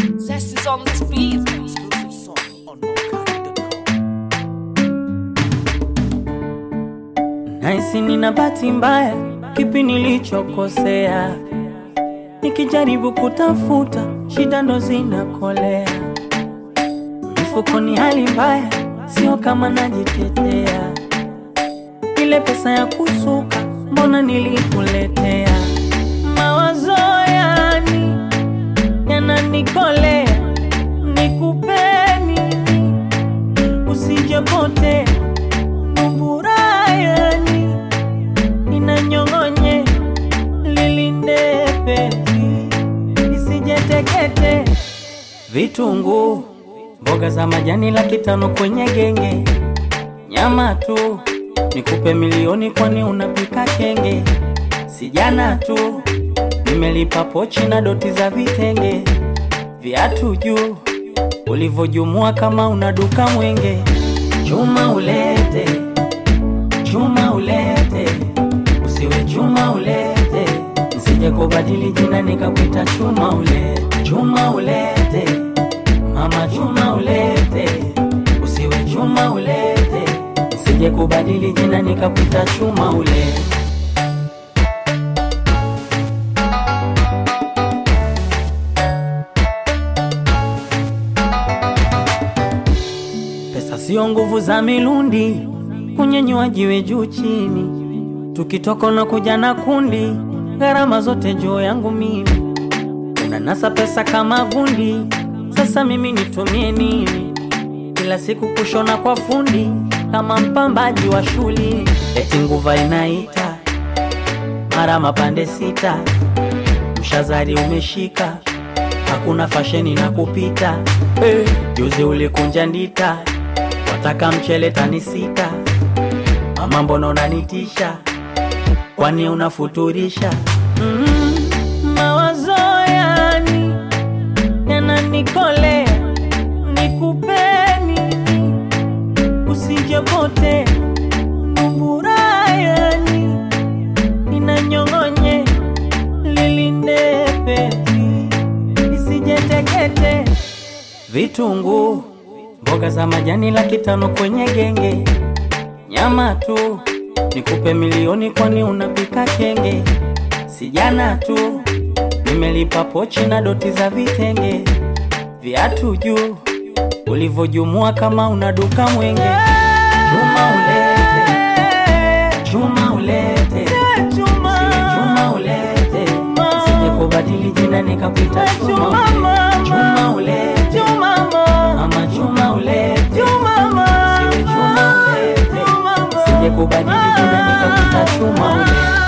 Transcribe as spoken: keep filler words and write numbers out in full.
Zest is on this beat. Naisi nina bahati mbaya, kipi nilichokosea? Nikijaribu kutafuta, shida ndo zinakolea. Mifukoni hali mbaya, sio kama najitetea. Ile pesa ya kusuka, mbona nilikuletea? Mawazo yani yananikolea, nikupeni usijepotea. Mburayani inanyongonye lilinde pezi isijetekete. Vitungu mboga za majani laki tano kwenye genge. Nyama tu nikupe milioni kwani unapika kenge. Sijana tu nimelipa pochi na doti za vitenge. Viatu juu ulivojumua kama unaduka mwenge. Chuma ulete, chuma ulete, usiwe chuma ulete. Nisije kubadili jina nikakuita chuma ulete. Chuma ulete, mama chuma ulete, usiwe chuma ulete. Nisije kubadili jina nikakuita chuma ulete. Pesa sio nguvu za milundi, kunyenyua jiwe juu chini. Tukitoka na kuja na kundi, gharama zote juu yangu mimi. Unanasa pesa kama gundi, sasa mimi nitumie nini? Kila siku kushona kwa fundi, kama mpambaji wa shuli. Eti nguva inaita, mara mapande sita. Mshazari umeshika, hakuna fasheni na kupita. Hey, juzi ulikunja ndita, wataka mchele tani sita. Mama mbona unanitisha, kwani unafuturisha? Mm, mawazo yani yananikolea, nikupeni usijepotea. Mburayani inanyongonye lilinde pezi isijetekete. Vitungu mboga za majani laki tano kwenye genge. Nyama tu nikupe milioni kwani unapika kenge. Sijana tu nimelipa pochi na doti za vitenge. Viatu juu ulivojumua kama unaduka mwenge. Chuma ulete, chuma ulete, chuma, chuma ulete. Sije kubadili jina nikakuita chuma ulete. Chuma ulete, mama chuma ulete, siwe chuma ulete. Sije kubadili jina nikakuita chuma ulete.